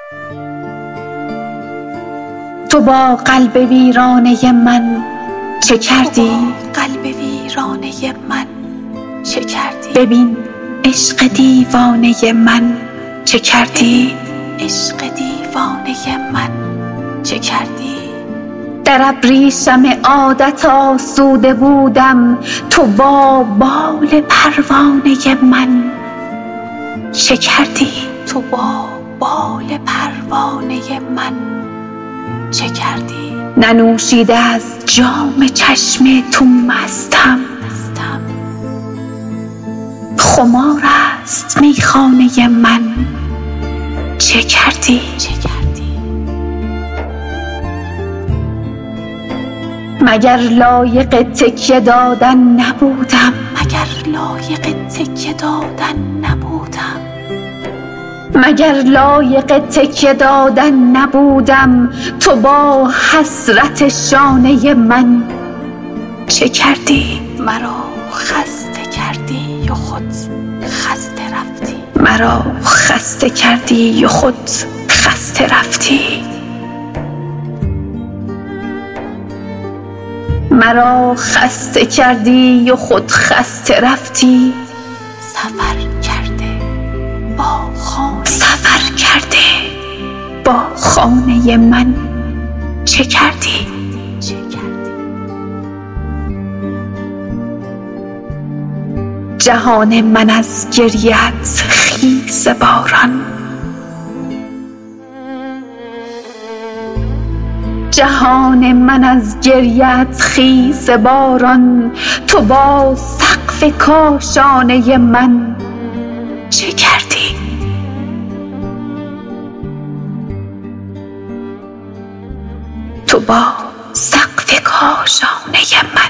تو با قلب ویرانه من چه کردی؟ قلب ویرانه من چه کردی؟ ببین عشق دیوانه من چه کردی؟ عشق دیوانه من چه کردی؟ در ابریشم عادت آسوده بودم، تو با بال پروانه من چه کردی؟ تو با بال پروانه من چه کردی؟ ننوشیده از جام چشم تو مستم، خمار است میخانه من چه کردی؟ چه کردی؟ مگر لایق تکیه دادن نبودم؟ مگر لایق تکیه دادن نبودم؟ مگر لایق تکیه دادن نبودم؟ تو با حسرت شانه من چه کردی؟ مرا خسته کردی و خود خسته رفتی. مرا خسته کردی و خود خسته رفتی. مرا خسته کردی و خود خسته رفتی. سفر کرده با خانه من چه کردی؟ چه کردی؟ جهان من از گریه‌ات خیس باران، جهان من از گریه‌ات خیس باران. تو با سقف کاشانه من چه کردی؟ تو با سقف کاشانه من